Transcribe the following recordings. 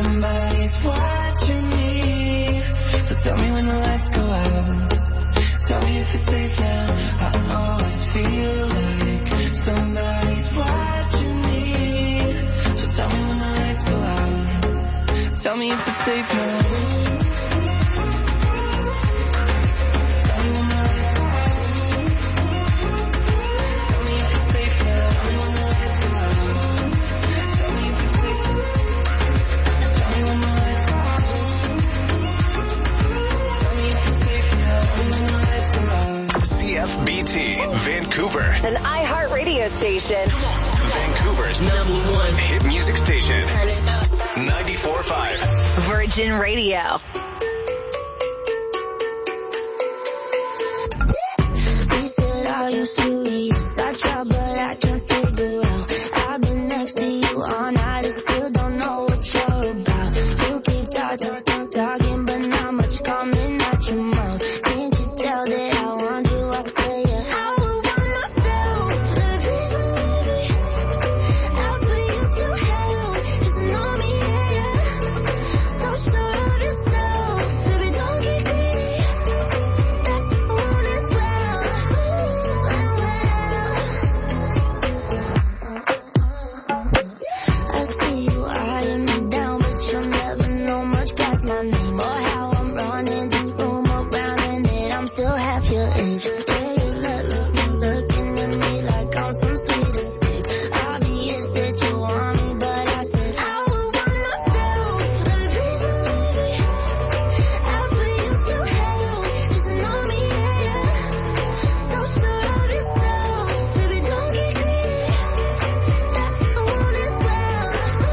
Somebody's watching me. So tell me when the lights go out. Tell me if it's safe now. I always feel like somebody's watching me. So tell me when the lights go out. Tell me if it's safe now. Tell me when the lights go out. Tell me if it's safe now. Tell me when the lights go out. Tell me if it's safe now. Tell me when the lights go out. Tell me if it's safe now. Tell me when the lights go out. CFBT, Vancouver. An iHeartRadio station. Vancouver's #1 hit music station. Turn it up. 94.5. Virgin Radio. He said, are you serious? I tried, but I can't figure out. I've been next to you all night, I still don't know what you're about. You keep talking, but not much coming out your mouth. Can't you tell that I want you? I say it. I would want myself, baby, please believe me. I'll put you through hell, just know me, yeah. So sure of yourself, baby, don't get greedy. That you want it well, I see you eyeing me down, but you'll never know much past my name or how I'm running this room around and that I'm still half your age. Yeah, you looking at me like I'm some sweet escape. Obvious that you want me, but I said I would want myself, baby, please believe me. I'll put you through hell, just know me, yeah. So sure of yourself, baby, don't get greedy. That you want it well.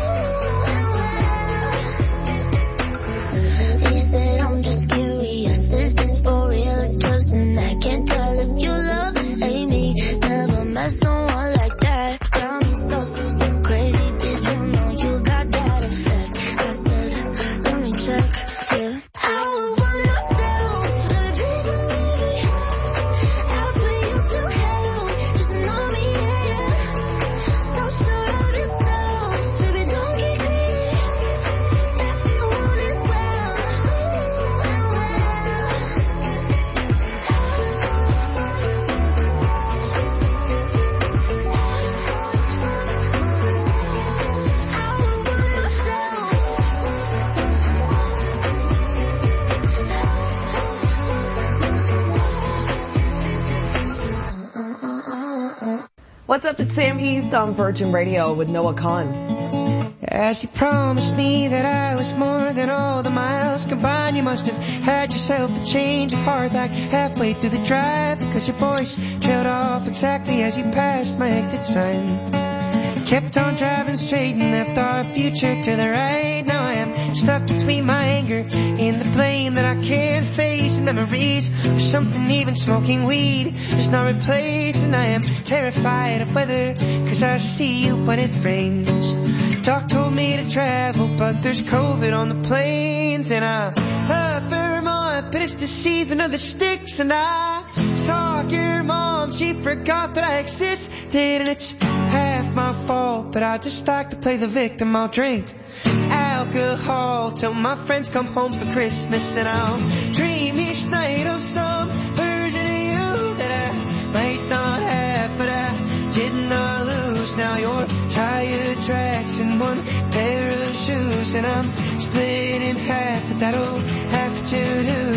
He said, I'm just curious, is this for real or just an act? Can't tell if you love, hate me, never met someone like that. Got me so crazy, did you know you got that effect? I said, let me check, yeah. I would want myself, baby, please believe me. I'll put you through hell, just know me, yeah. So sure of yourself, baby, don't get greedy. That you want it well. What's up? It's Sam East on Virgin Radio with Noah Kahn. As you promised me that I was more than all the miles combined, you must have had yourself a change of heart like halfway through the drive, because your voice trailed off exactly as you passed my exit sign. Kept on driving straight and left our future to the right. Now I am stuck between my anger and the blame that I can't face, and memories of something even smoking weed is not replacing. I am terrified of weather, cause I see you when it rains. Doc told me to travel, but there's COVID on the planes, and I love Vermont, but it's the season of the sticks. And I saw your mom, she forgot that I existed, and it's half my fault, but I just like to play the victim. I'll drink alcohol till my friends come home for Christmas, and I'll dream each night of some version of you that I might not have, but I did not lose. Now your tire tracks in one pair of shoes, and I'm split in half, but that'll have to do.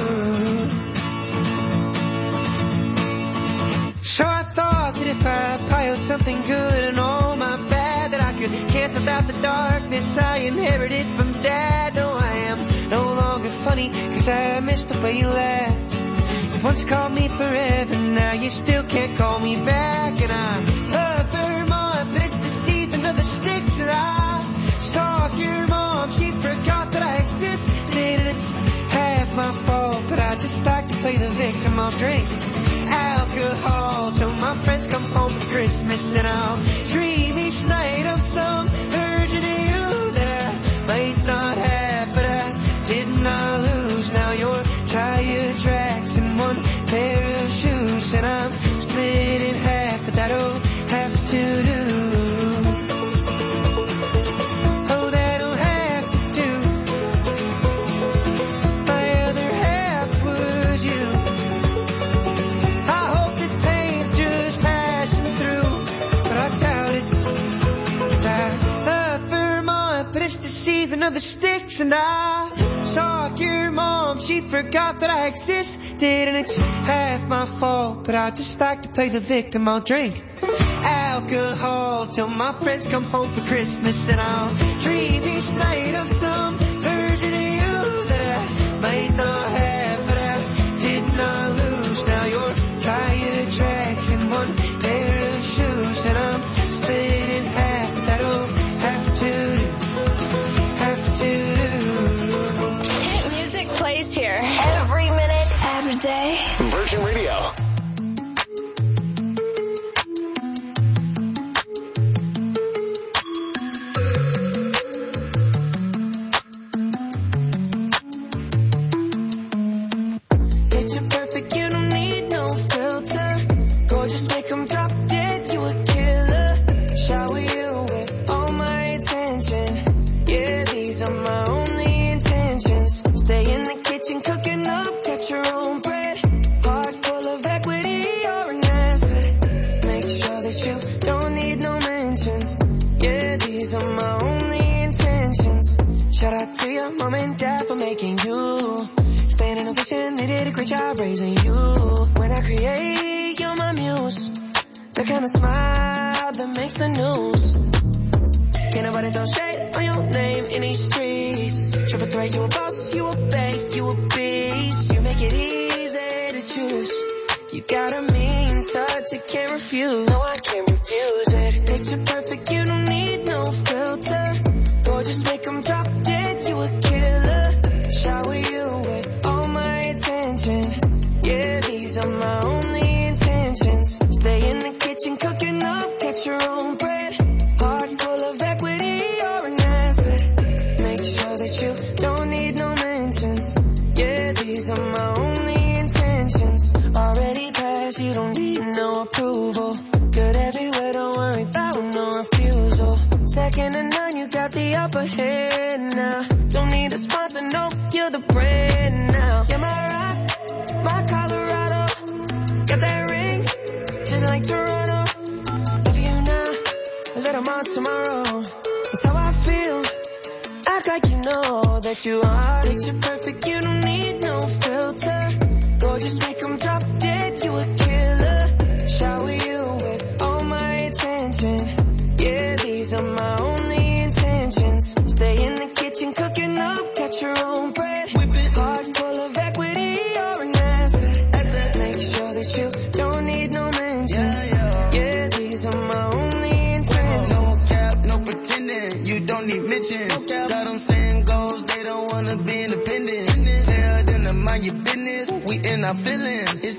So I thought that if I piled something good and all my bad, that I could cancel out the darkness I inherited from Dad. No, I am no longer funny, cause I missed the way you laughed. You once called me forever, now you still can't call me back. And I love Vermont, but it's the season of the sticks. And I saw your mom, she forgot that I existed, and it's half my fault, but I just like to play the victim. I'll drink alcohol till my friends come home for Christmas, and I'll dream each night of some version of you that I might not have, but I did not lose. Now your tire tracks in one pair of shoes, and I'm split in half, but that'll have to do. Oh, that'll have to do. 'Cause I love Vermont, but it's the season of the sticks. And I saw your mom, she forgot that I existed. And it's half my fault, but I just like to play the victim. I'll drink alcohol till my friends come home for Christmas. And I'll dream each night of some version of you that I might not have, but I did not lose. Now you're tire tracks and one pair of shoes, and I'm split in half. That'll have to do. Hit music plays here every minute, every day. Virgin Radio. Picture perfect, you don't need no filter. Gorgeous, make 'em drop dead, you a killer. Shower you with all my attention. Yeah, these are my only intentions. Stay in the kitchen cooking up, get your own bread. Heart full of equity, you're an asset. Make sure that you don't need no mentions. Yeah, these are my only intentions. Shout out to your mom and dad for making you. Staying in a vision, they did a great job raising you. When I create, you're my muse. The kind of smile that makes the news. Can't nobody throw shade on your name in these streets. Triple threat, you a boss, you a bank, you a beast. You make it easy to choose. You got a mean touch, you can't refuse. No, I can't refuse it. Picture perfect, you don't need no filter. Gorgeous, make 'em drop dead, you a killer. Shower you with all my attention. Yeah, these are my only intentions. Stay in the kitchen cooking up, get your own bread. Heart full of equity, you're an asset. Make sure that you don't need no mentions. Yeah, these are my only intentions. Already passed, you don't need no approval. Good everywhere, don't worry about no refusal. Second to none, you got the upper hand now. Don't need a sponsor, no, you're the brand now. You're my rock, my Colorado. Got that ring, just like Toronto. Love you now, a little more tomorrow. That's how I feel, act like you know that you are. Picture perfect, you don't need no filter. Gorgeous, make 'em drop dead, you a killer. Shower you with all my attention. Yeah, these are my only intentions. Stay in the kitchen cooking up, get your own bread. Heart full of equity, you're an asset. Make sure that you don't need no mentions. Yeah, these are my only intentions. No cap, no pretending, you don't need mentions. Got them saying goals, they don't wanna be independent. Tell them to mind your business, we in our feelings. It's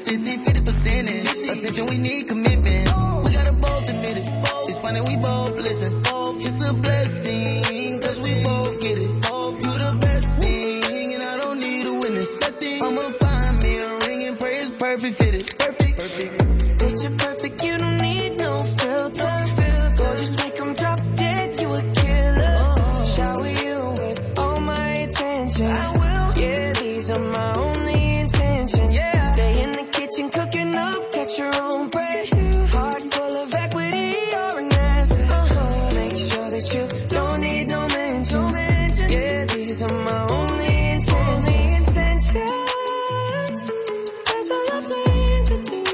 50% attention, we need commitment. We gotta both admit it. It's funny we both listen. It's a blessing, cause we both get it. You the best thing, and I don't need a witness. I'ma find me a ring and pray it's perfect fitted. Perfect. Picture perfect, you don't need no filter. Gorgeous, make 'em drop dead, you a killer. Shower you with all my attention. I will. Yeah, these are my only intentions. Stay in the kitchen cooking up, get your own bread. Heart full of equity, you're an asset. Make sure that you don't need no mentions. Yeah, these are my only intentions. That's all I'm saying to do.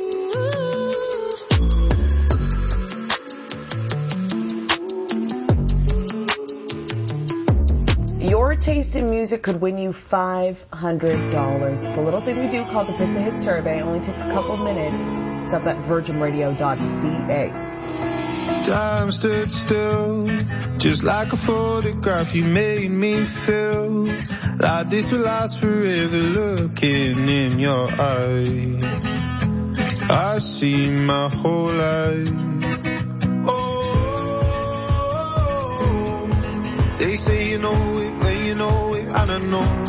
Your taste in music could win you $500. It's a little thing we do called the Pick the Hit Survey. It only takes a couple minutes. It's up at virginradio.ca. Time stood still, just like a photograph. You made me feel like this will last forever. Looking in your eyes, I see my whole life. Oh, they say you know it when you know it, I don't know.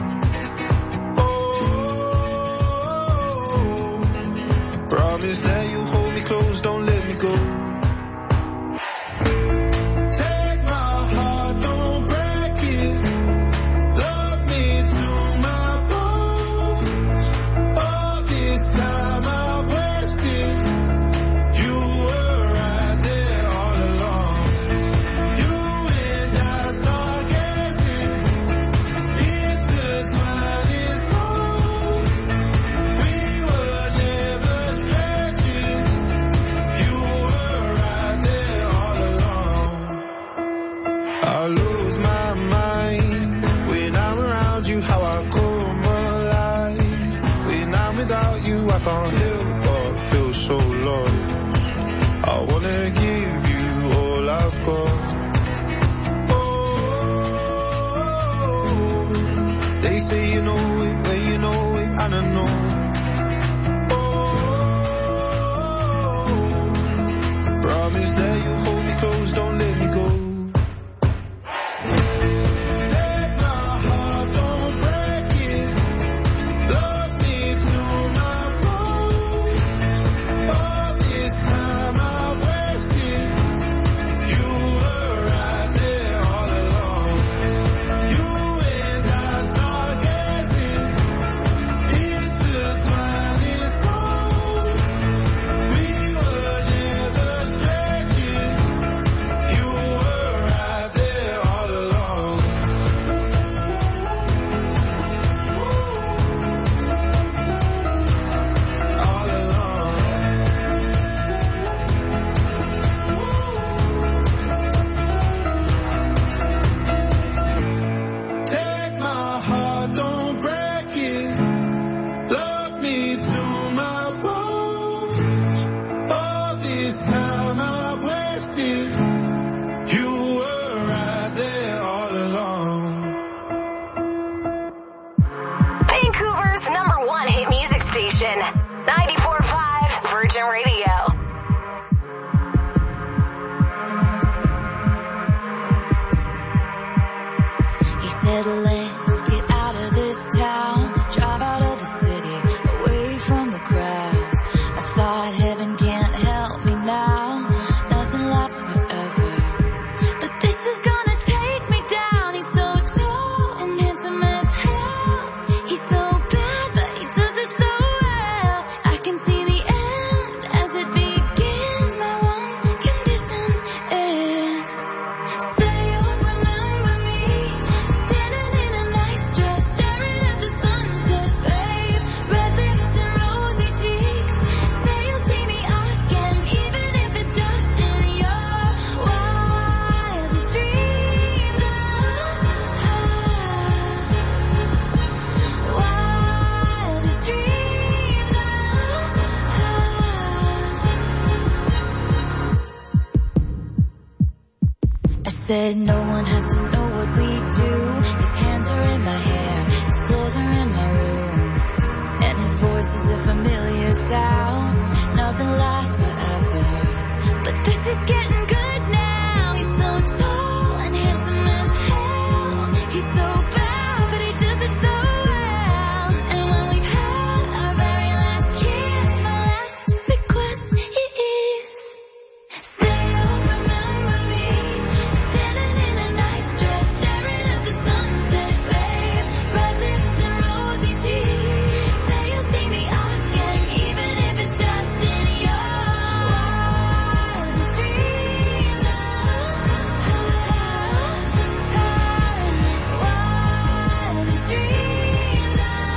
Oh, promise that you hold me close, don't let me go. You were right there all along. You I lose my mind when I'm around you, how I come alive. When I'm without you, I can't help but feel so lost. I wanna give you all I've got. Oh, they say you know it when you know it, and I know. Oh, promise that you'll hold me close, don't let me go. Vancouver's #1 hit music station, 94.5 Virgin Radio. He said, let's get out of this town, drive out of the city, away from the crowds. I thought heaven can't help me now, nothing lasts forever. But this is gonna take me down. He's so tall and handsome as hell. He's so bad, but he does it so well. I can see the end as it begins. My one condition is, say you'll remember me, standing in a nice dress, staring at the sunset, babe. Red lips and rosy cheeks. Say you'll see me again, even if it's just in your wildest dreams. Wildest dreams. I said no one has to know what we do. His hands are in my hair, his clothes are in my room, and his voice is a familiar sound. Nothing lasts forever, but this is getting good now. He's so tall and handsome as hell. He's so bad, but he does it so well. And when we've had our very last kiss, my last request is, say you'll remember me, standing in a nice dress, staring at the sunset, babe. Red lips and rosy cheeks. Say you'll see me again, even if it's just in your wildest dreams. Wildest dreams.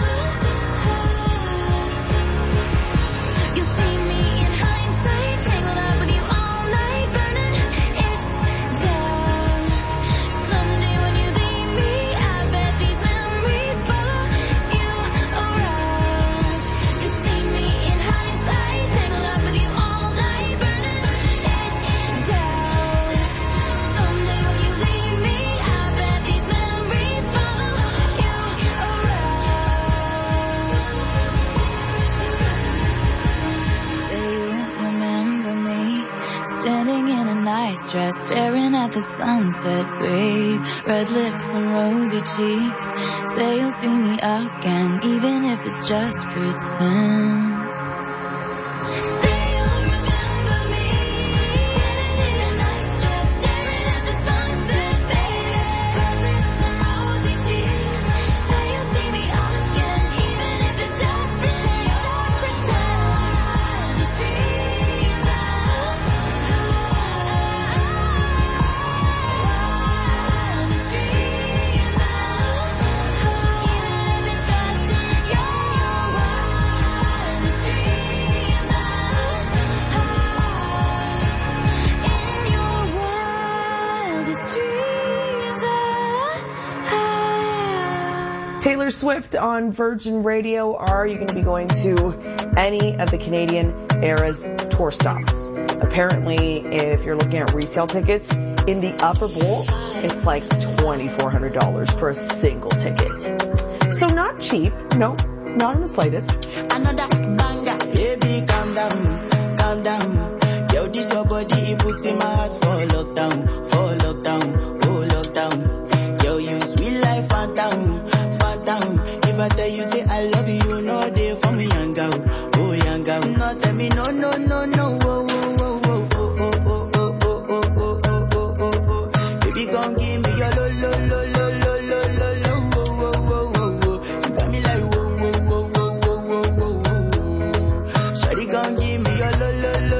You'll see me in hindsight, tangled up with you all night, burning it down. Someday when you leave me, I bet these memories follow you around. You'll see me in hindsight, tangled up with you all night, burning it down. Someday when you leave me, I bet these memories follow you around. Say you remember me, standing in a nice dress, staring at the sunset, babe. Red lips and rosy cheeks. Say you'll see me again, even if it's just pretend. Say you'll remember me, standing in a nice dress, staring at the sunset, babe. Red lips and rosy cheeks. Say you'll see me again, even if it's just pretend. Wildest dreams. Wildest dreams. Even if it's just your wildest Taylor Swift on Virgin Radio. Are you going to be going to any of the Canadian Eras tour stops? Apparently, if you're looking at resale tickets in the upper bowl, it's like $2,400 for a single ticket. So not cheap. Nope, not in the slightest. Another banger, baby, calm down, calm down. Yo, this your body, it puts in my heart for lockdown, oh lockdown. Yo, you sweet life, phantom. If I tell you say I love you, you know they for me, young girl, oh young girl. No, tell me no, oh, baby, come give me your lo. You got me like whoa. Shawty, come give me your lo.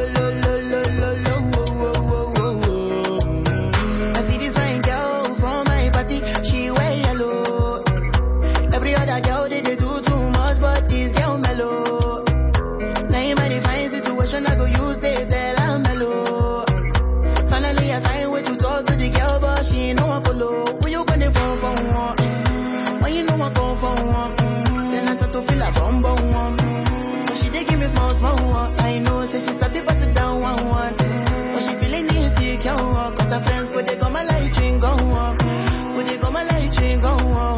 I see this fine girl from my party, she wear yellow. Every other girl they do too much, but this girl mellow. Now in my divine situation, I go use they tell I'm mellow. Finally I find way to talk to the girl, but she ain't no one follow. When you gonna phone for one? When you know I go for one? Then I start to feel a bum one. But she dey give me small one. I know, say she start to bust it down one. But she feeling insecure, cause her friends go they come a light drink go on. Go they come a light drink go on.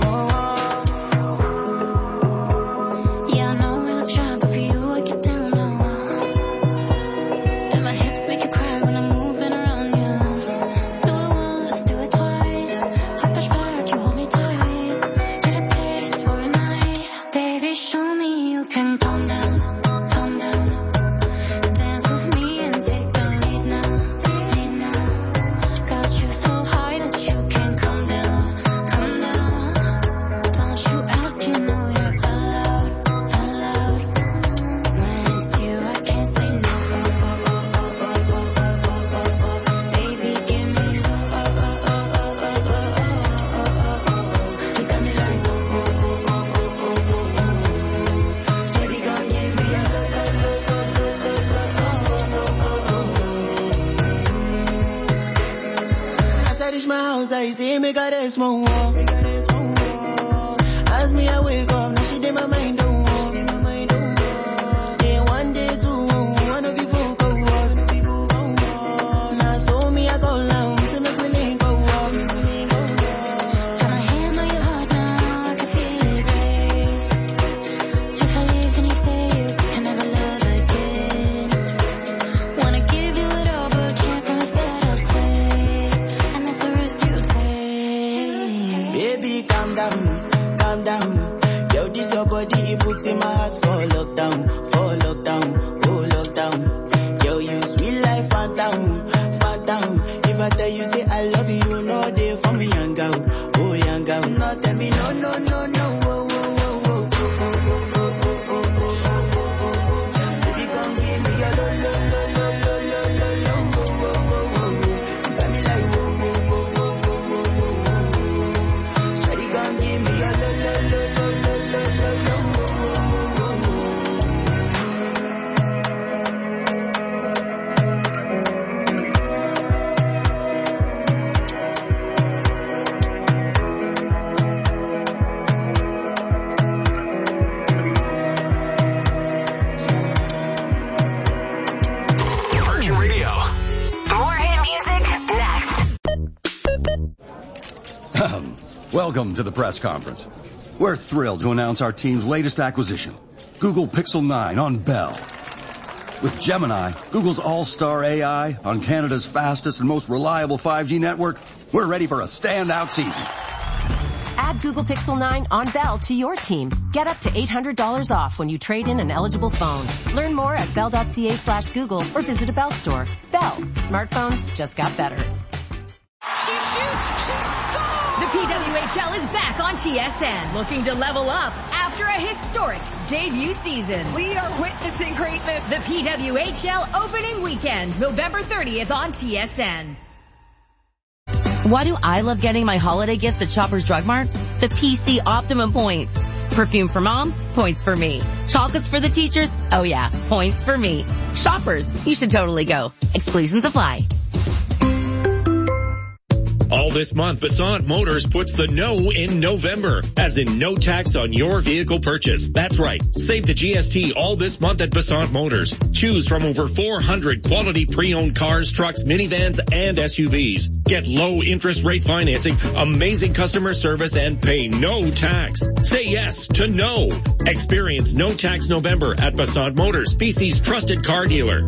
I say make her rest more. As me I wake up, now she did my mind don't walk. Then one day two, one of you folk go was. Now so me I go down, say make me link go walk. Got my hand on your heart now, I can feel it race. If I leave then you say you can never love again. Wanna give you it all but can't promise that I'll stay. And that's a risk you take. Baby, calm down. Yo, this your body, it puts in my heart for lockdown, oh lockdown. Yo, you sweet life, phantom. If I tell you say I love you, you know they for me, young girl, oh young girl. No, tell me no, oh. Baby, come give me your lo. You got me like whoa. Shawty, come give me your lo. Virgin Radio. More hit music next. Welcome to the press conference. We're thrilled to announce our team's latest acquisition, Google Pixel 9 on Bell. With Gemini, Google's all-star AI on Canada's fastest and most reliable 5G network, we're ready for a standout season. Add Google Pixel 9 on Bell to your team. Get up to $800 off when you trade in an eligible phone. Learn more at bell.ca/Google or visit a Bell store. Bell. Smartphones just got better. She shoots, she scores! The PWHL is back on TSN, looking to level up after a historic debut season. We are witnessing greatness. The PWHL opening weekend, November 30th on TSN. Why do I love getting my holiday gifts at Shoppers Drug Mart? The PC Optimum points. Perfume for mom? Points for me. Chocolates for the teachers? Oh yeah, points for me. Shoppers, you should totally go. Exclusions apply. All this month, Basant Motors puts the no in November, as in no tax on your vehicle purchase. That's right. Save the GST all this month at Basant Motors. Choose from over 400 quality pre-owned cars, trucks, minivans, and SUVs. Get low interest rate financing, amazing customer service, and pay no tax. Say yes to no. Experience no tax November at Basant Motors, BC's trusted car dealer.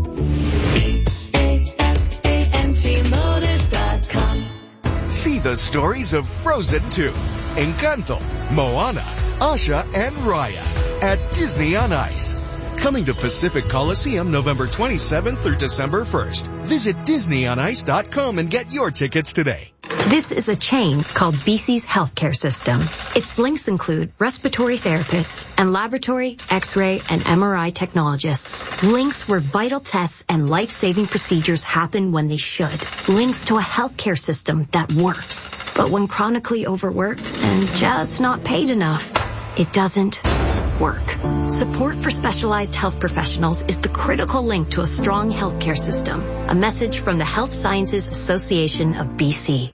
BASANTmotors.com. See the stories of Frozen 2, Encanto, Moana, Asha, and Raya at Disney on Ice. Coming to Pacific Coliseum November 27th through December 1st. Visit DisneyOnIce.com and get your tickets today. This is a chain called BC's healthcare system. Its links include respiratory therapists and laboratory, X-ray, and MRI technologists. Links where vital tests and life-saving procedures happen when they should. Links to a healthcare system that works. But when chronically overworked and just not paid enough, it doesn't work. Support for specialized health professionals is the critical link to a strong healthcare system. A message from the Health Sciences Association of BC.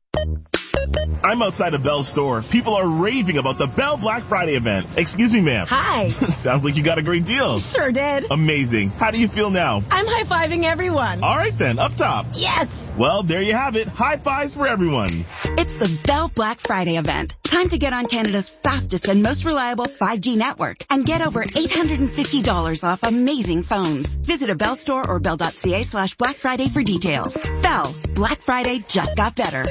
I'm outside a Bell store. People are raving about the Bell Black Friday event. Excuse me, ma'am. Hi. Sounds like you got a great deal. Sure did. Amazing. How do you feel now? I'm high-fiving everyone. All right then, up top. Yes. Well, there you have it. High fives for everyone. It's the Bell Black Friday event. Time to get on Canada's fastest and most reliable 5G network and get over $850 off amazing phones. Visit a Bell store or bell.ca/Black Friday for details. Bell. Black Friday just got better.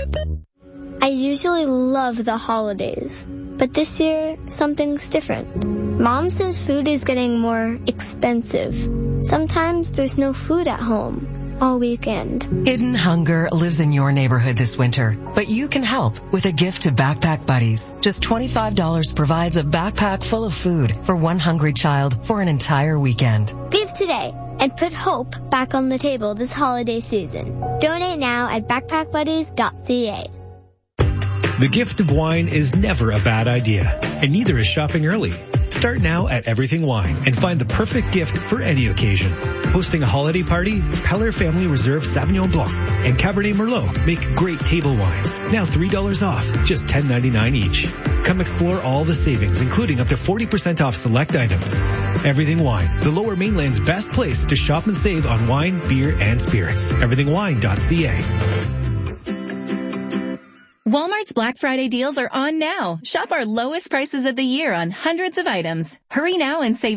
I usually love the holidays, but this year, something's different. Mom says food is getting more expensive. Sometimes there's no food at home all weekend. Hidden hunger lives in your neighborhood this winter, but you can help with a gift to Backpack Buddies. Just $25 provides a backpack full of food for one hungry child for an entire weekend. Give today and put hope back on the table this holiday season. Donate now at backpackbuddies.ca. The gift of wine is never a bad idea, and neither is shopping early. Start now at Everything Wine and find the perfect gift for any occasion. Hosting a holiday party, Peller Family Reserve Sauvignon Blanc and Cabernet Merlot make great table wines. Now $3 off, just $10.99 each. Come explore all the savings, including up to 40% off select items. Everything Wine, the Lower Mainland's best place to shop and save on wine, beer, and spirits. EverythingWine.ca. Walmart's Black Friday deals are on now. Shop our lowest prices of the year on hundreds of items. Hurry now and save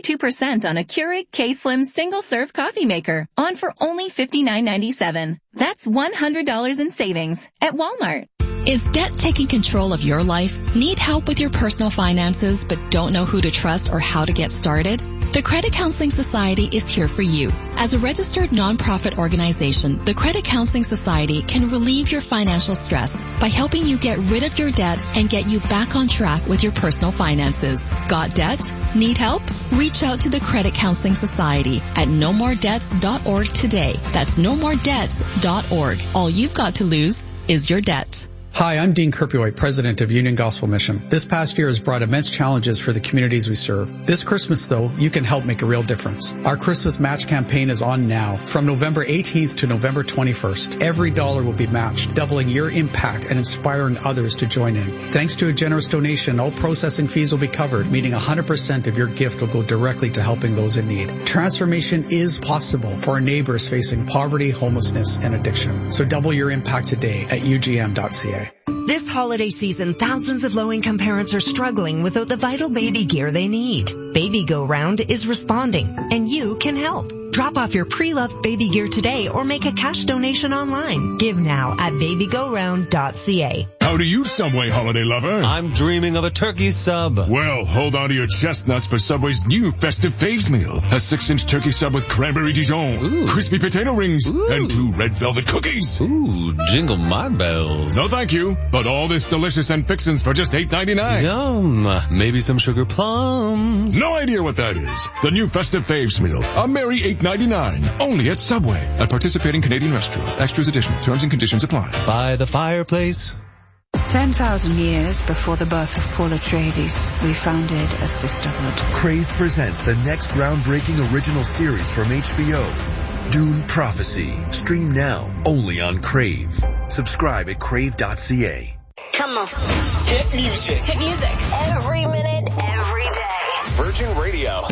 62% on a Keurig K-Slim single-serve coffee maker. On for only $59.97. That's $100 in savings at Walmart. Is debt taking control of your life? Need help with your personal finances but don't know who to trust or how to get started? The Credit Counseling Society is here for you. As a registered nonprofit organization, the Credit Counseling Society can relieve your financial stress by helping you get rid of your debt and get you back on track with your personal finances. Got debt? Need help? Reach out to the Credit Counseling Society at nomoredebts.org today. That's nomoredebts.org. All you've got to lose is your debt. Hi, I'm Dean Kerpioy, President of Union Gospel Mission. This past year has brought immense challenges for the communities we serve. This Christmas, though, you can help make a real difference. Our Christmas Match campaign is on now. From November 18th to November 21st, every dollar will be matched, doubling your impact and inspiring others to join in. Thanks to a generous donation, all processing fees will be covered, meaning 100% of your gift will go directly to helping those in need. Transformation is possible for our neighbors facing poverty, homelessness, and addiction. So double your impact today at UGM.ca. This holiday season, thousands of low-income parents are struggling without the vital baby gear they need. Baby Go Round is responding, and you can help. Drop off your pre-loved baby gear today or make a cash donation online. Give now at babygoround.ca. Howdy you, Subway holiday lover. I'm dreaming of a turkey sub. Well, hold on to your chestnuts for Subway's new festive faves meal. A 6-inch turkey sub with cranberry Dijon, crispy potato rings, and 2 red velvet cookies. Ooh, jingle my bells. No thank you, but all this delicious and fixins for just $8.99. Yum, maybe some sugar plums. No idea what that is. The new festive faves meal, a merry $8.99, only at Subway. At participating Canadian restaurants. Extras additional. Terms and conditions apply. By the fireplace. 10,000 years before the birth of Paul Atreides, we founded a sisterhood. Crave presents the next groundbreaking original series from HBO. Dune Prophecy. Stream now only on Crave. Subscribe at crave.ca. Come on. Hit music. Hit music. Every minute, every day. Virgin Radio.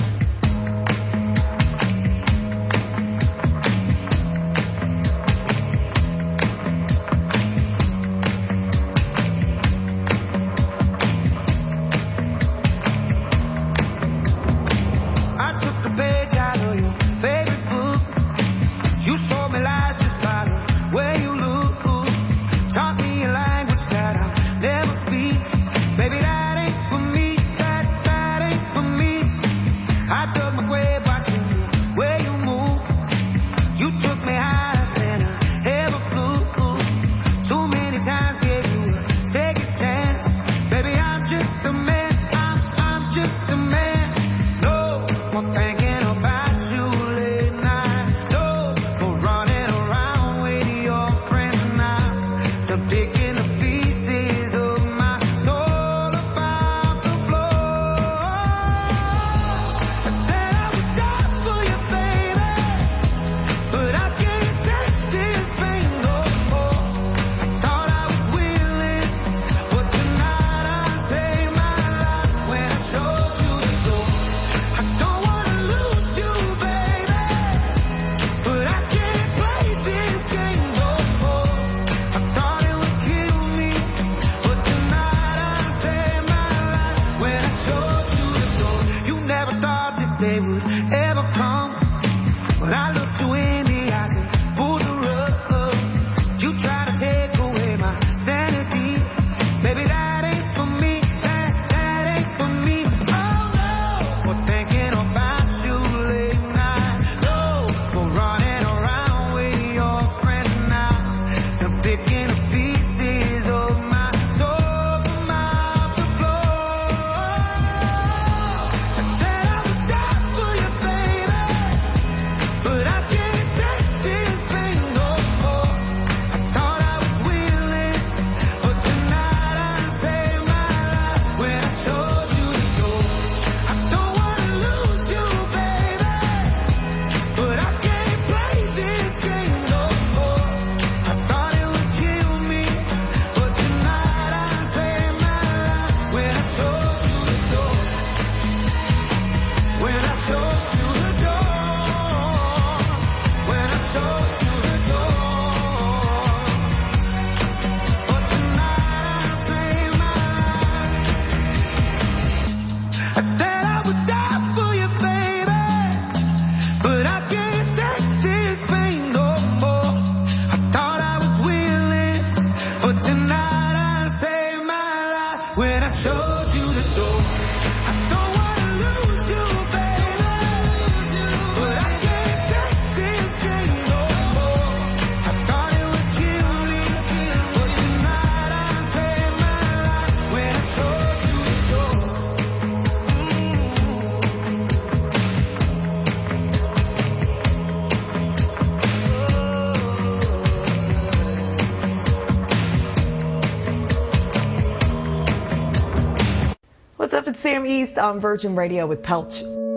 Sam East on Virgin Radio with Pelch.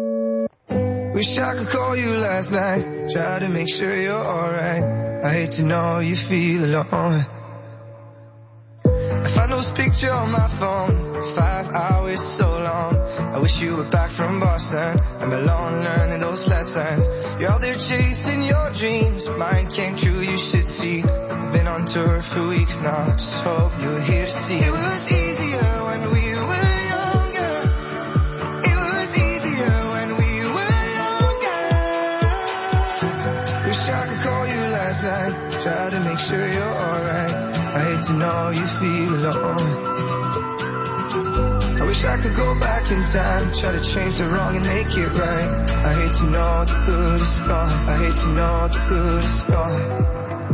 Wish I could call you last night, try to make sure you're alright. I hate to know you feel alone. I found those pictures on my phone, 5 hours so long. I wish you were back from Boston, I'm alone learning those lessons. You're out there chasing your dreams, mine came true, you should see. I've been on tour for weeks now, just hope you're here to see. It was easier when we were younger. It was easier when we were younger. Wish I could call you last night, try to make sure you're alright. I hate to know you feel alone. I wish I could go back in time, try to change the wrong and make it right. I hate to know the good is gone. I hate to know the good is gone.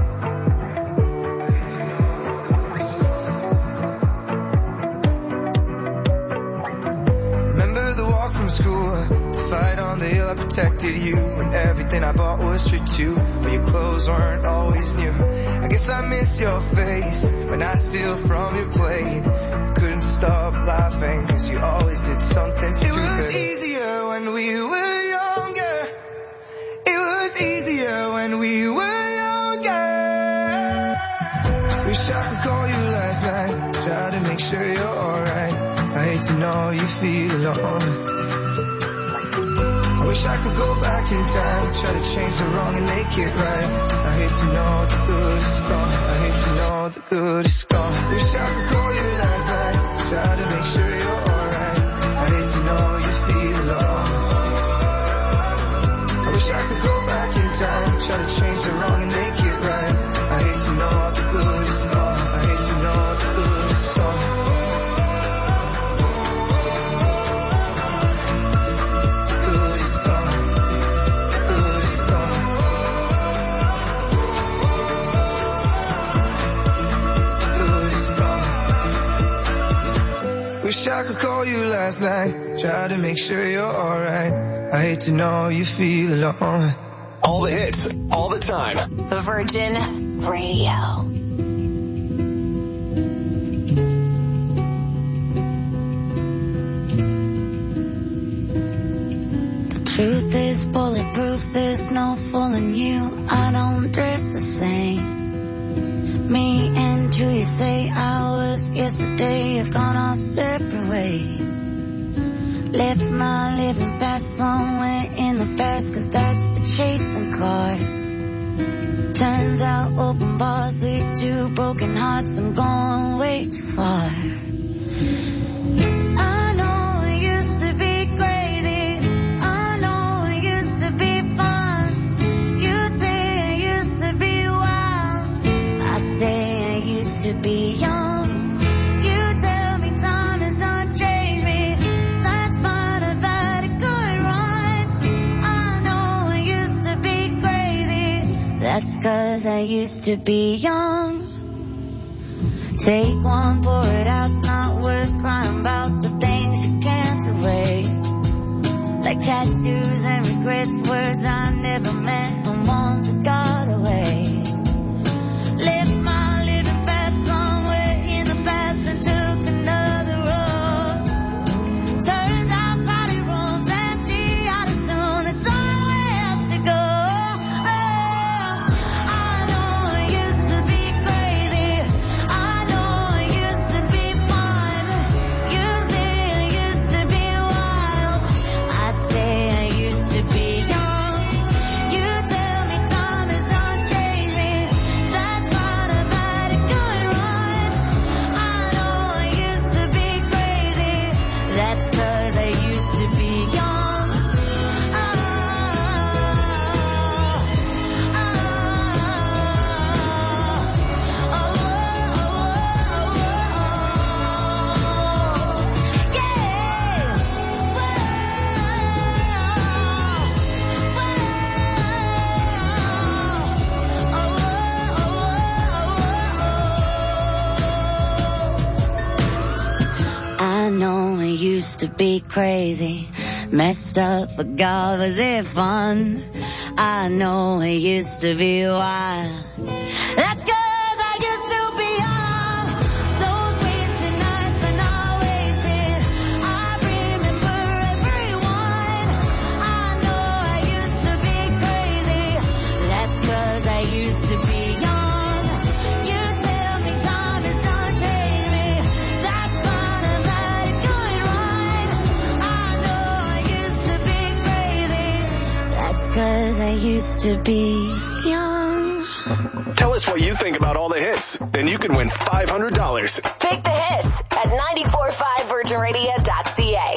Remember the walk from school, the fight on the hill, I protected you. And everything I bought was for two, but your clothes weren't always new. I guess I miss your face when I steal from your plate. Couldn't stop laughing cause you always did something stupid. It was easier when we were younger. It was easier when when we were younger. Wish I could call you last night, try to make sure you're alright. I hate to know you feel alone. I wish I could go back in time, try to change the wrong and make it right. I hate to know the good is gone, I hate to know the good is gone. Wish I could call you last night, try to make sure you're alright. I hate to know you feel alone. I wish I could go back in time, try to change the wrong and make it right. I hate to know the good is gone, I hate to know the good is gone. Good is gone, good is gone. Good is gone. Wish I could call you last night, try to make sure you're alright. I hate to know you feel alone. All the hits, all the time. Virgin Radio. Truth is bulletproof, there's no fooling you. I don't dress the same. Me and you, you say hours yesterday have gone our separate ways. Left my living fast somewhere in the past, 'cause that's for chasing cars. Turns out open bars lead to broken hearts. I'm going way too far. I know it used to be crazy, I know it used to be fun. You say it used to be wild, I say I used to be young. You tell me time has not changed me, that's fine, I've had a good run. I know I used to be crazy, that's 'cause I used to be young. Take one, pour it out, it's not worth crying about the things you can't erase. Like tattoos and regrets, words I never meant, and ones that got away. Left my living fast somewhere in the past and took another road. Turns out crowded rooms empty out as soon, there's somewhere else to go. Used to be crazy, messed up, but God, was it fun? I know it used to be wild, that's 'cause I used to be young. Those wasted nights when I wasted, I remember everyone. I know I used to be crazy, that's 'cause I used to be young. You tell me time has not changed me, that's fine, I've had a good run. I know I used to be crazy, that's 'cause I used to be young. Tell us what you think about all the hits, and you can win $500. Pick the hits at 945virginradio.ca.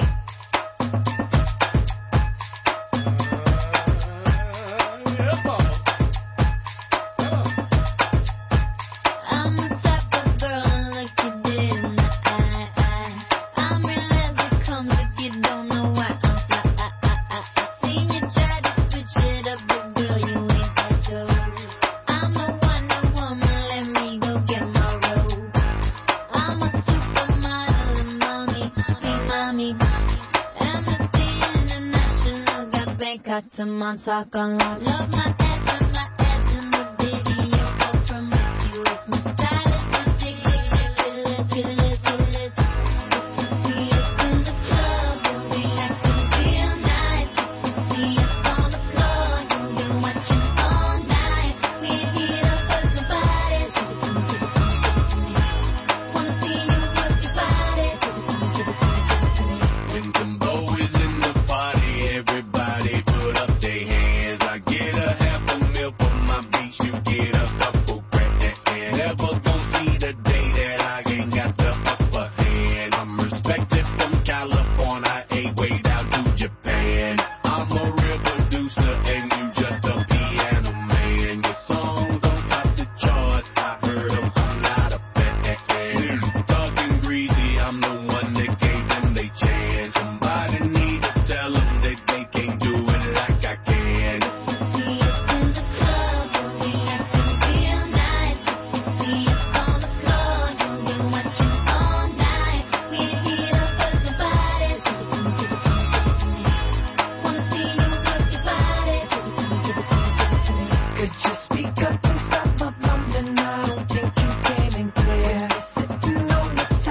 Got to Montauk on love my ads and my ads in the video for promiscuous. My style is ridiculous, ridiculous. If you see us in the club, we'll be acting real nice. If you see us on the floor, you'll be watching all night.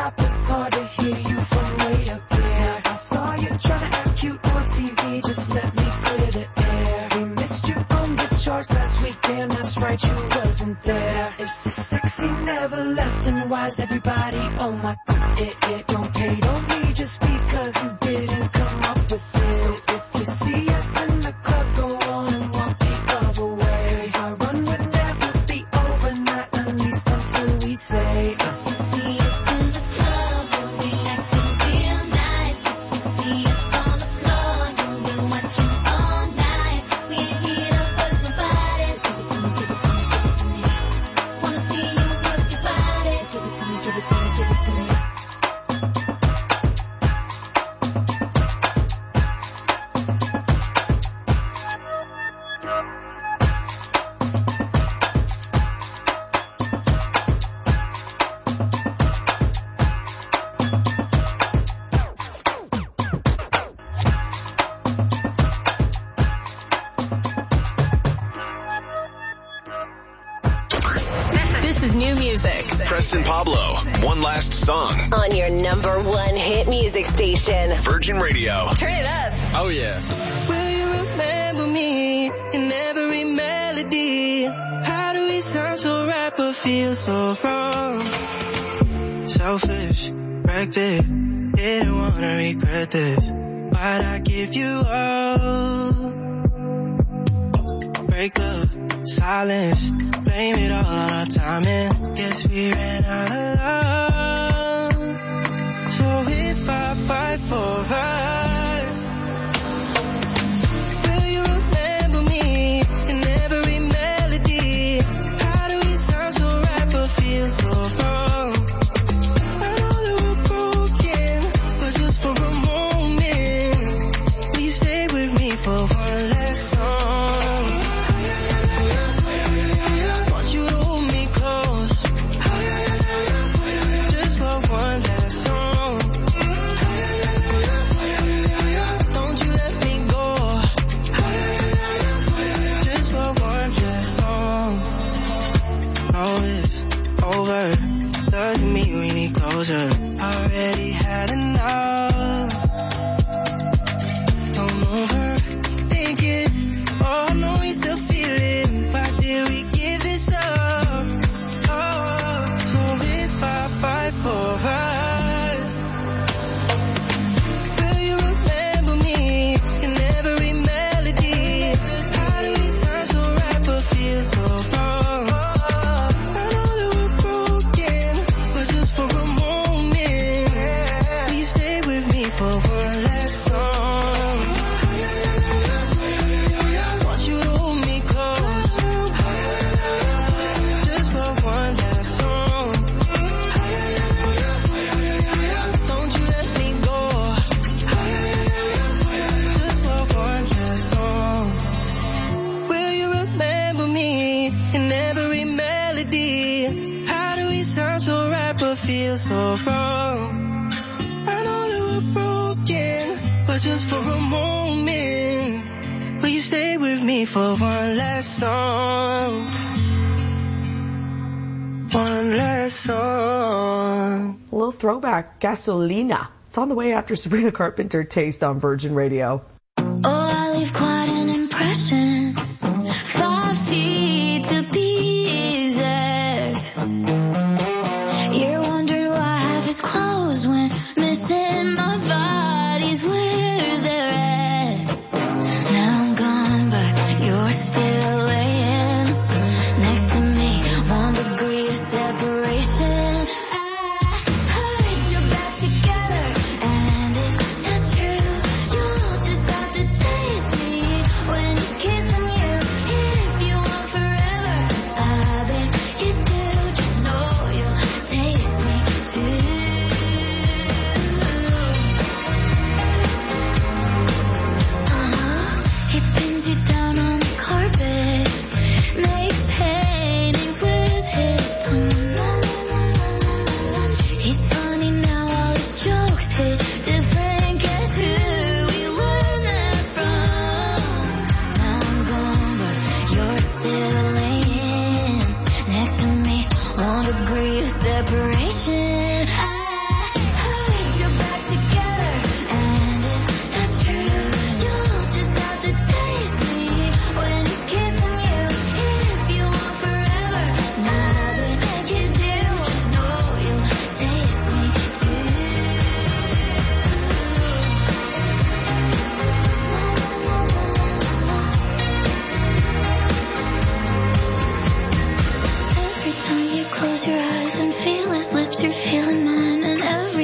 top, it's hard to hear you from way up there. I saw you trying to act cute on TV, just let me clear the air. We missed you on the charts last week, damn, that's right, you wasn't there. If sexy never left, then why is everybody on my it? Don't hate on me just because you didn't come up with it. So if you see us in the club, go on and walk the other way. Our run would never be over, not at least until we say, see us in the club, we'll be acting real nice. See us on the floor, you'll be watching all night. We ain't here to fuck nobody. Give it to me, give it to me, give it to me. Wanna see you work your body. Give it to me, give it to me, give it to me. This is new music. Preston Pablo, One Last Song. On your number one hit music station. Virgin Radio. Turn it up. Oh, yeah. Will you remember me in every melody? How do we sound so right but feel so wrong? Selfish, wrecked it, didn't wanna regret this. Why'd I give you all? Break up, silence, blame it all on our timing. Guess we ran out of love. So if I fight for us, will you remember me in every melody? How do we sound so right but feel so wrong? I know that we're broken, but just for a moment, will you stay with me for one last song? Want you to hold me close, just for one last song. Don't you let me go, just for one last song. Oh, it's over, doesn't mean we need closure. Already had enough. Don't overthink it. Oh, I know we still feel it. Why did we give this up? Oh, so if I fight for us, will you remember me in every melody? How do we sound so right but feel so wrong? I know that we're broken, but just for a moment, will you stay with me for one last song? Want you to hold me close, just for one last song. Don't you let me go, just for one last song. Will you remember me in every melody? How do we sound so right but feel so wrong? I know that we're broken, but just for a moment, will you stay with me for one last song? One last song. A little throwback, Gasolina. It's on the way after Sabrina Carpenter Taste on Virgin Radio. Oh, I leave quite an impression. 5 feet to be exact. You're wondering why I have his clothes when missing my body's where they're at. Now I'm gone, but you're still laying next to me. 1 degree of separation. I heard you're back together, and it's not true. You'll just have to taste me when you kiss on you. If you want forever, I bet you do. Just know you'll taste me too.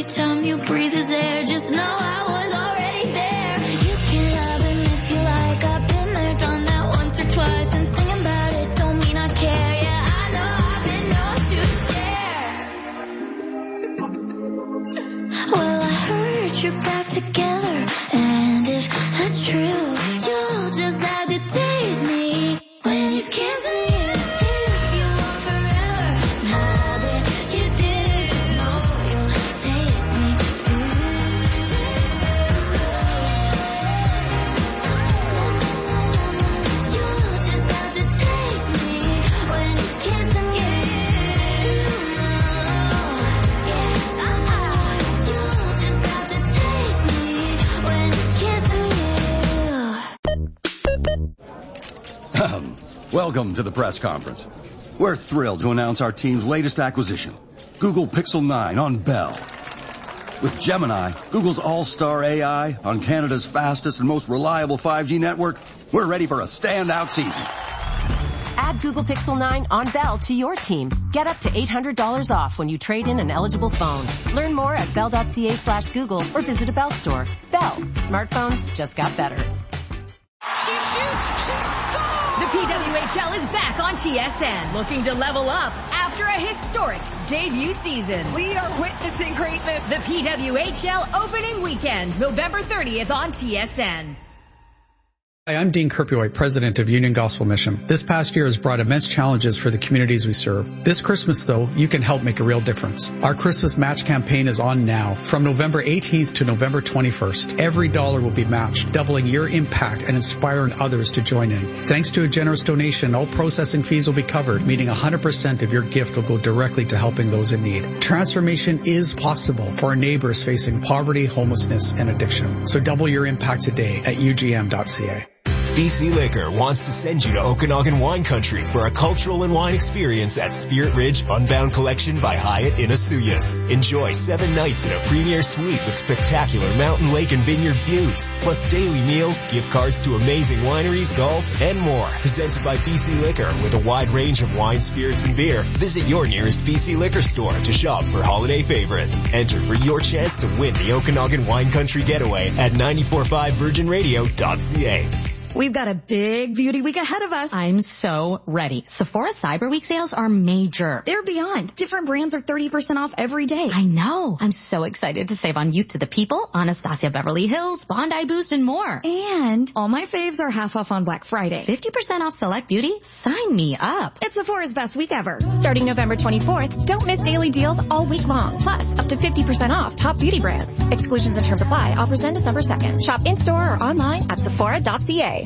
time you breathe his air, just know I was already there. You can love him if you like, I've been there, done that once or twice, and singing about it don't mean I care. Yeah, I know I've been known to share. Well, I heard you're back together, and if that's true, you'll just have to taste me when he's kissing you. If you want forever, now that you did it, you know you'll taste me too. You'll just have to taste me when he's kissing you. You'll just have to taste me when he's kissing you. Welcome to the press conference. We're thrilled to announce our team's latest acquisition, Google Pixel 9 on Bell. With Gemini, Google's all-star AI on Canada's fastest and most reliable 5G network, we're ready for a standout season. Add Google Pixel 9 on Bell to your team. Get up to $800 off when you trade in an eligible phone. Learn more at bell.ca/Google or visit a Bell store. Bell. Smartphones just got better. She shoots. She scores. The PWHL is back on TSN, looking to level up after a historic debut season. We are witnessing greatness. The PWHL opening weekend, November 30th on TSN. Hi, I'm Dean Kerpioy, president of Union Gospel Mission. This past year has brought immense challenges for the communities we serve. This Christmas, though, you can help make a real difference. Our Christmas match campaign is on now. From November 18th to November 21st, every dollar will be matched, doubling your impact and inspiring others to join in. Thanks to a generous donation, all processing fees will be covered, meaning 100% of your gift will go directly to helping those in need. Transformation is possible for our neighbors facing poverty, homelessness, and addiction. So double your impact today at ugm.ca. BC Liquor wants to send you to Okanagan Wine Country for a cultural and wine experience at Spirit Ridge Unbound Collection by Hyatt in Asuyas. Enjoy 7 nights in a premier suite with spectacular mountain, lake, and vineyard views, plus daily meals, gift cards to amazing wineries, golf, and more. Presented by BC Liquor with a wide range of wine, spirits, and beer. Visit your nearest BC Liquor store to shop for holiday favorites. Enter for your chance to win the Okanagan Wine Country Getaway at 945virginradio.ca. We've got a big beauty week ahead of us. I'm so ready. Sephora Cyber Week sales are major. They're beyond. Different brands are 30% off every day. I know. I'm so excited to save on Youth to the People, Anastasia Beverly Hills, Bondi Boost, and more. And all my faves are half off on Black Friday. 50% off select beauty? Sign me up. It's Sephora's best week ever. Starting November 24th, don't miss daily deals all week long. Plus, up to 50% off top beauty brands. Exclusions and terms apply. Offers end December 2nd. Shop in-store or online at Sephora.ca.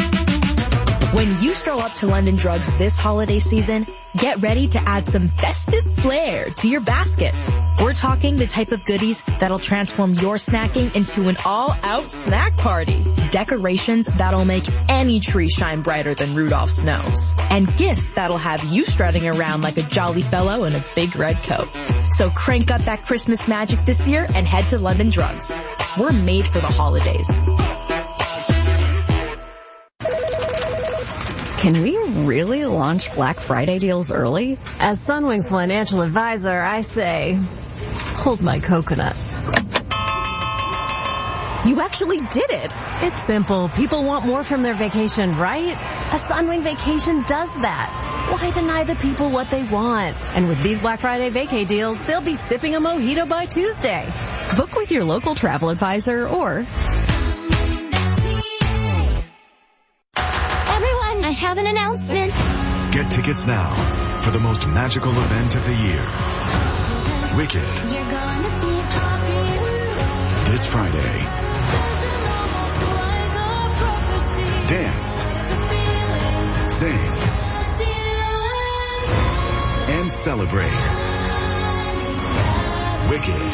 When you stroll up to London Drugs this holiday season, get ready to add some festive flair to your basket. We're talking the type of goodies that'll transform your snacking into an all-out snack party. Decorations that'll make any tree shine brighter than Rudolph's nose. And gifts that'll have you strutting around like a jolly fellow in a big red coat. So crank up that Christmas magic this year and head to London Drugs. We're made for the holidays. Can we really launch Black Friday deals early? As Sunwing's financial advisor, I say, hold my coconut. You actually did it. It's simple. People want more from their vacation, right? A Sunwing vacation does that. Why deny the people what they want? And with these Black Friday vacay deals, they'll be sipping a mojito by Tuesday. Book with your local travel advisor or... I have an announcement. Get tickets now for the most magical event of the year. Wicked. This Friday. Dance. Sing. And celebrate. Wicked.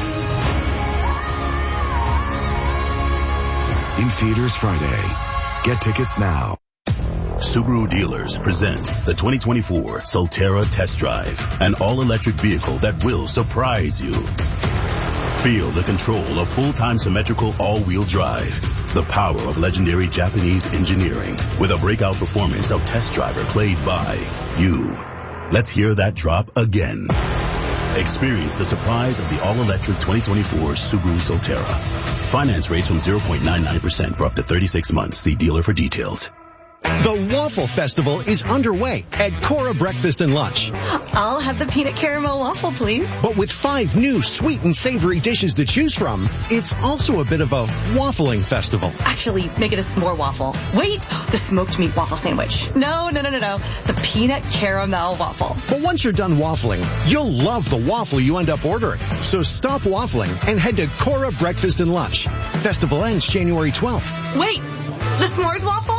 In theaters Friday. Get tickets now. Subaru dealers present the 2024 Solterra Test Drive, an all-electric vehicle that will surprise you. Feel the control of full-time symmetrical all-wheel drive, the power of legendary Japanese engineering, with a breakout performance of Test Driver played by you. Let's hear that drop again. Experience the surprise of the all-electric 2024 Subaru Solterra. Finance rates from 0.99% for up to 36 months. See dealer for details. The Waffle Festival is underway at Cora Breakfast and Lunch. I'll have the peanut caramel waffle, please. But with 5 new sweet and savory dishes to choose from, it's also a bit of a waffling festival. Actually, make it a s'more waffle. Wait, the smoked meat waffle sandwich. No. The peanut caramel waffle. But once you're done waffling, you'll love the waffle you end up ordering. So stop waffling and head to Cora Breakfast and Lunch. Festival ends January 12th. Wait, the s'mores waffle?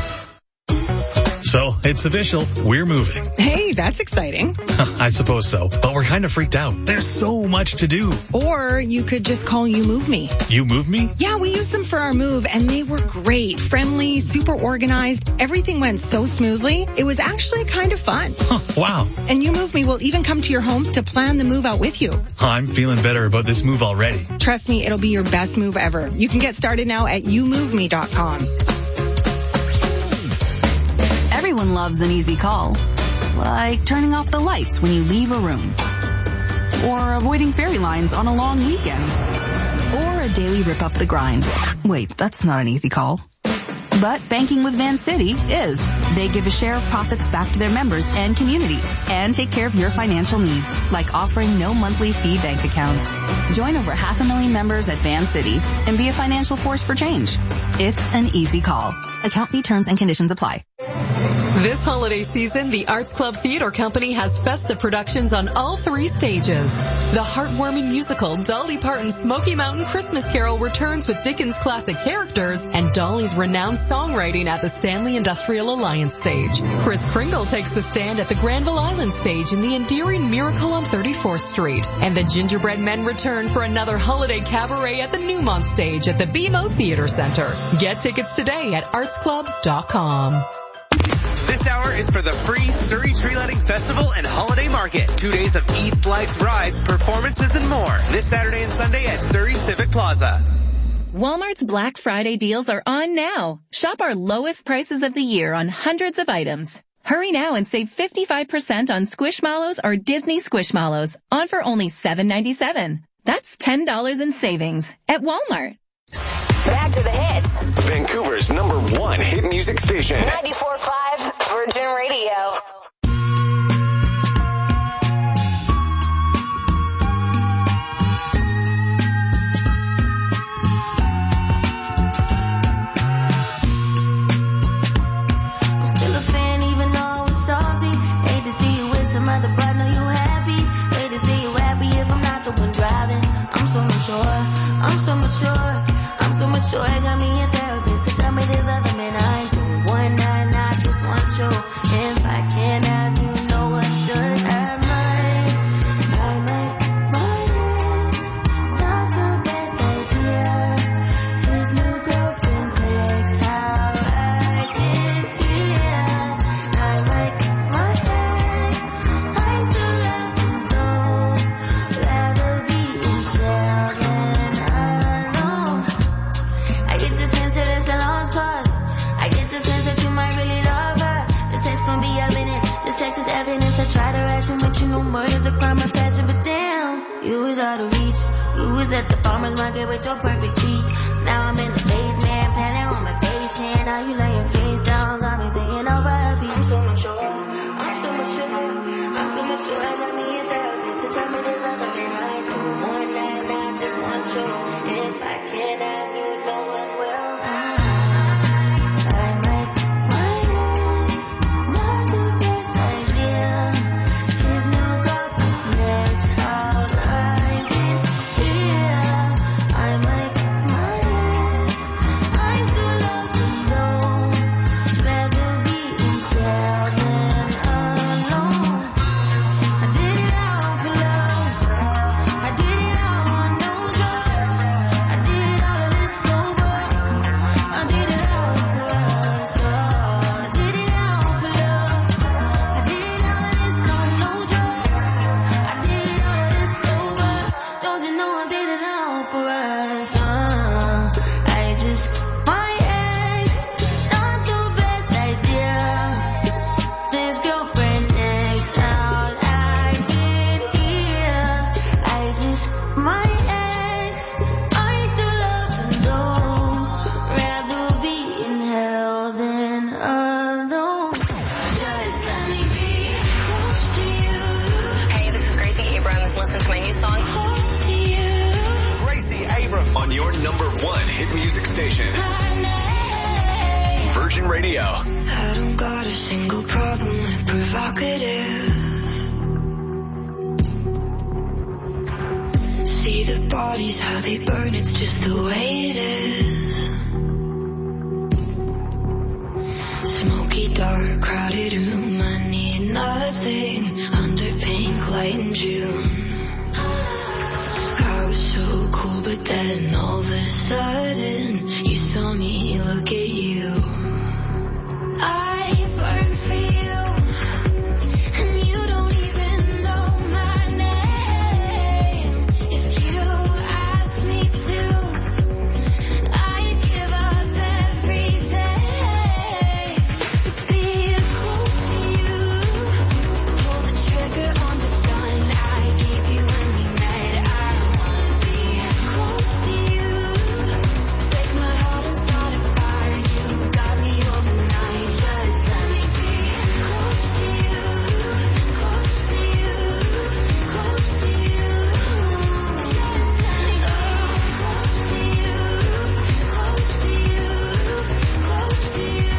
So, it's official. We're moving. Hey, that's exciting. I suppose so. But we're kind of freaked out. There's so much to do. Or you could just call You Move Me. You Move Me? Yeah, we used them for our move, and they were great. Friendly, super organized. Everything went so smoothly. It was actually kind of fun. Wow. And You Move Me will even come to your home to plan the move out with you. I'm feeling better about this move already. Trust me, it'll be your best move ever. You can get started now at YouMoveMe.com. Everyone loves an easy call, like turning off the lights when you leave a room, or avoiding fairy lines on a long weekend, or a daily rip up the grind. Wait, that's not an easy call. But banking with Van City is. They give a share of profits back to their members and community and take care of your financial needs, like offering no monthly fee bank accounts. Join over 500,000 members at Van City and be a financial force for change. It's an easy call. Account fee terms and conditions apply. This holiday season, the Arts Club Theater Company has festive productions on all 3 stages. The heartwarming musical Dolly Parton's Smoky Mountain Christmas Carol returns with Dickens' classic characters and Dolly's renowned songwriting at the Stanley Industrial Alliance stage. Kris Kringle takes the stand at the Granville Island stage in the endearing Miracle on 34th Street. And the Gingerbread Men return for another holiday cabaret at the Newmont stage at the BMO Theater Center. Get tickets today at artsclub.com. This hour is for the free Surrey Tree Lighting Festival and Holiday Market. 2 days of eats, lights, rides, performances, and more. This Saturday and Sunday at Surrey Civic Plaza. Walmart's Black Friday deals are on now. Shop our lowest prices of the year on hundreds of items. Hurry now and save 55% on Squishmallows or Disney Squishmallows, on for only $7.97. That's $10 in savings at Walmart. Back to the hits. Vancouver's #1 hit music station. 94.5 Virgin Radio. I'm still a fan even though I was salty. Hate to see you with some other, but know you happy. Hate to see you happy if I'm not the one driving. I'm so mature. It got me a therapist to tell me there's other men I ain't doing one night and I just want you. If I can't have you, know I should. I might, it's not the best idea. His new girlfriend's next, how I did here. I like my ex, I still love him though. Rather be in jail than alone. I get the sense that it's a lost cause. I get the sense that you might really love her. This text gon' be evidence. This text is evidence. I try to ration with you, no murder's a crime of passion, but damn, you was out of reach. You was at the farmer's market with your perfect peach. Now I'm in the basement, planning on my patient. Now you laying face down, got me saying over a beat. I'm so mature. I got me a therapist to tell me there's other men I do. One night and I just want you. If I can't have you, no one will. I might it's not the best idea. His new girlfriend's next, how I did here. I might I still love him though. Rather be in jail than alone. I did it all for love. I did it all on no drugs. I did all of station. Virgin Radio. I don't got a single problem with provocative. See the bodies, how they burn, it's just the way it is. Smoky, dark, crowded room, I need nothing under pink light in June. I was so cool, but then all of a sudden you saw me look at you. I burn for you, and you don't even know my name. If you ask me to, I'd give up everything to be close to you. Pull the trigger on the gun I gave you when we met. I wanna be close to you. Break my heart and start a fire. You got me overnight. Just let me be close to you. Close to you. Close to you. Just let me be close to you. Close to you.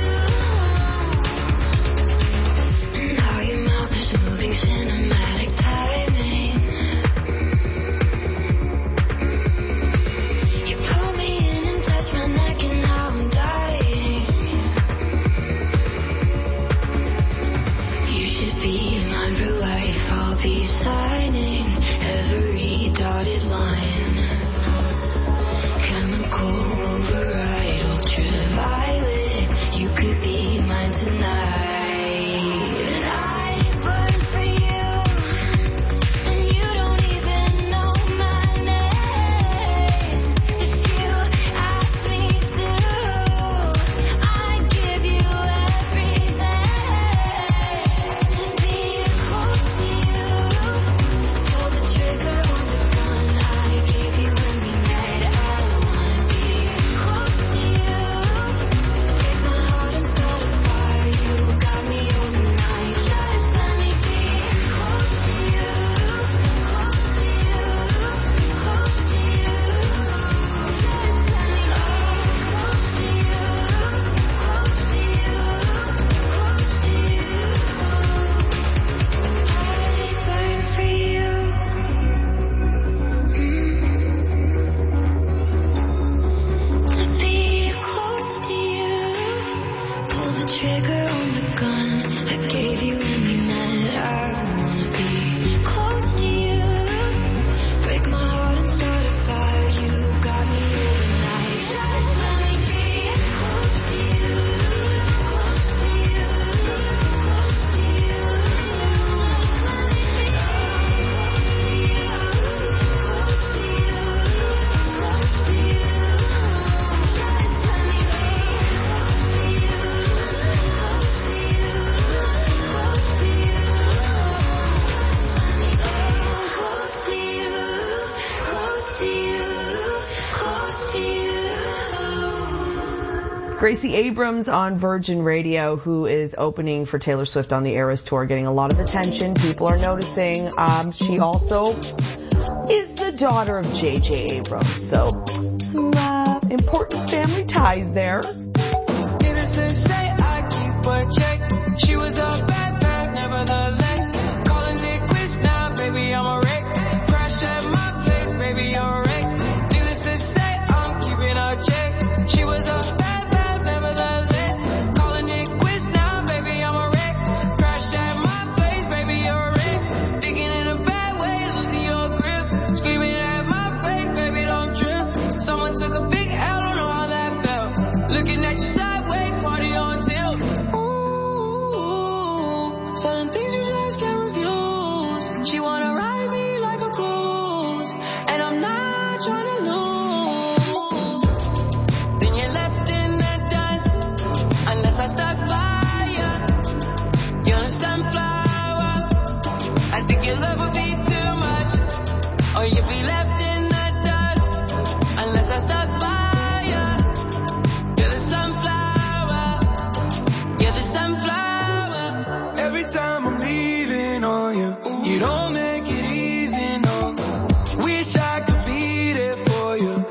Close to you. Now your mouth is moving, cinematic timing. You pull me in and touch my neck, and now I'm dying. You should be mine for life. I'll be signing every dotted line. Chemical override, ultraviolet. You could be mine tonight. And I burn for you, and you don't even know my name. If you ask me to, I'd give you everything to be close to you. Pull the trigger on the gun I gave you when we met. I wanna be close to you. Break my heart and start a fire. You got me overnight. Just let me be close to you. Close to you. Close to you. Just let me be close to you. Close to you. Close to you. I burn for you. To be close to you. Pull the trigger on the gun I gave you when we met. I wanna be close to you. Break my heart and start a fire. You got me overnight. Just let me be close to you. Close to you. Close to you. Just let me be close to you. Close to you. Close to you. Just let me be close to you. Close to you. Close to you. Close to you. Close to you. Close to you. Gracie Abrams on Virgin Radio, who is opening for Taylor Swift on the Eras Tour, getting a lot of attention. People are noticing. She also is the daughter of J.J. Abrams, so some important family ties there. Needless to say, I keep her check. She was a bad bad, nevertheless. Calling it quits now, baby, I'm a wreck. Crash at my place, baby, you're a wreck. Needless to say, I'm keeping her check. She was a bad bad, nevertheless. Calling it quits now, baby, I'm a wreck. Crash at my place, baby, you're a wreck. Thinking in a bad way, losing your grip. Screaming at my face, baby, don't trip. Someone took a big L, don't know how that felt. Looking at you sideways, party on tilt. Ooh, certain things you just can't refuse. She wanna ride me like a cruise, and I'm not trying to lose. Then you're left in the dust, unless I stuck by ya. You're a sunflower. I think your love would be too much, or you'd be left in the dust, unless I stuck by ya. You're the sunflower. You're the sunflower. Every time I'm leaving on you, you don't make it easy, no. Wish I could be there for you.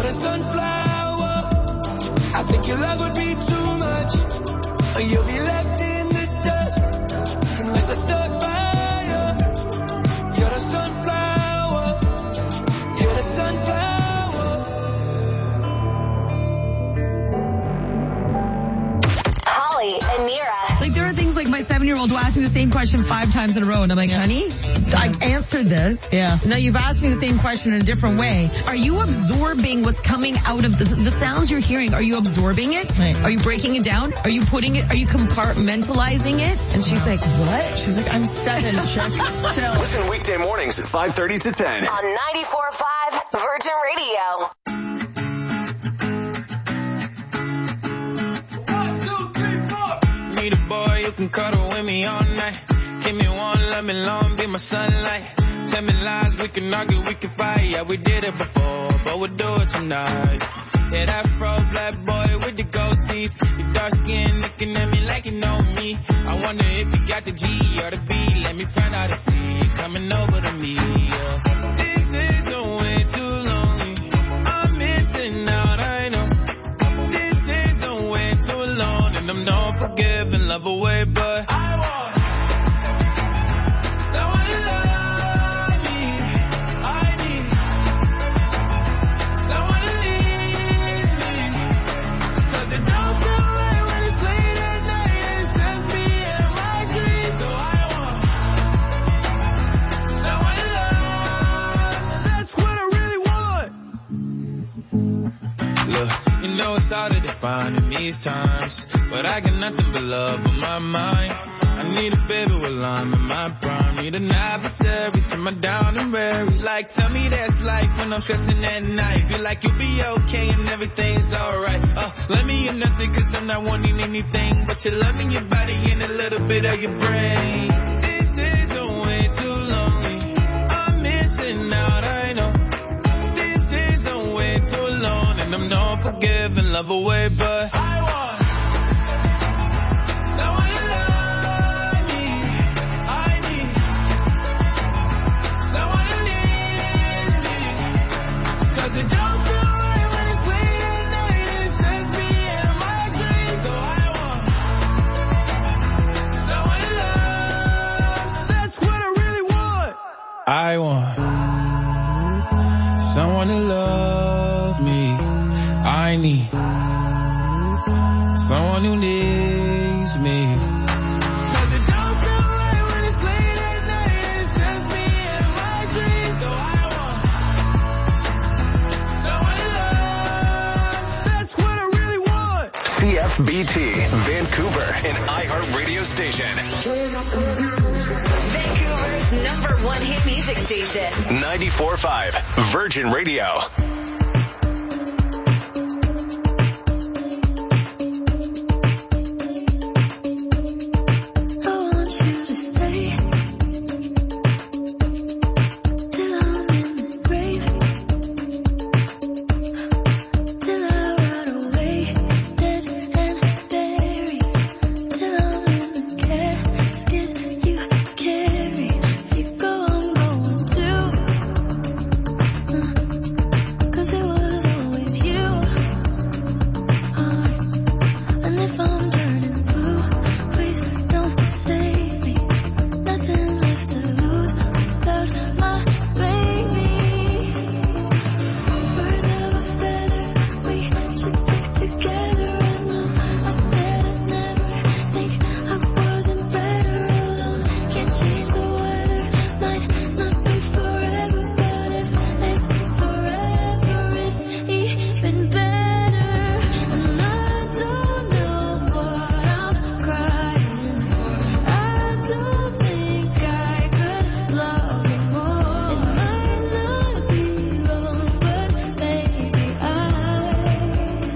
a sunflower. I think your love would be too much. You'll be left in the dust unless I stuck by you. You're the sunflower. You're the sunflower. Holly and Nira. Like, there are things like my 7-year-old who asked me the same question 5 times in a row, and I'm like, honey, I answered this. Yeah. Now you've asked me the same question in a different way. Are you absorbing what's coming out of the sounds you're hearing? Are you absorbing it? Right. Are you breaking it down? Are you putting it? Are you compartmentalizing it? And she's like, what? She's like, I'm 7, chick. Listen weekday mornings at 5:30 to 10 on 94.5 Virgin Radio. Need a boy who can cuddle with me all night. Give me one, let me long, be my sunlight. Tell me lies, we can argue, we can fight. Yeah, we did it before, but we'll do it tonight. Yeah, that fro black boy with the gold teeth. Your dark skin looking at me like you know me. I wonder if you got the G or the B. Let me find out and see you coming over to me. Yeah. These days are way too lonely. I'm missing out, I know. These days are way too alone, and I'm not forgiving, love away, but I want someone to love me. I need someone to leave me, 'cause it don't feel right when it's late at night. It's just me and my dreams, so I want someone to love. That's what I really want. Look, you know it's hard to define in these times, but I got nothing but love on my mind. I need a baby while I'm in my prime. Need an adversary to my down and weary. Like, tell me that's life when I'm stressing at night. Feel like you'll be okay and everything's alright. Let me hear nothing 'cause I'm not wanting anything but your love in your body and a little bit of your brain. These days are way too lonely. I'm missing out, I know. These days are way too alone, and I'm not forgiving, love away, but I want someone to love me. I need someone to leave me, 'cause it don't feel right when it's late at night. It's just me and my dreams, so I want someone to love. That's what I really want. I want someone to love me. I need someone who needs me. 'Cause it don't feel right when it's late at night. It's just me and my dreams, so I want someone to love. That's what I really want. CFBT, Vancouver, an iHeart radio station. Vancouver's #1 hit music station. 94.5 Virgin Radio.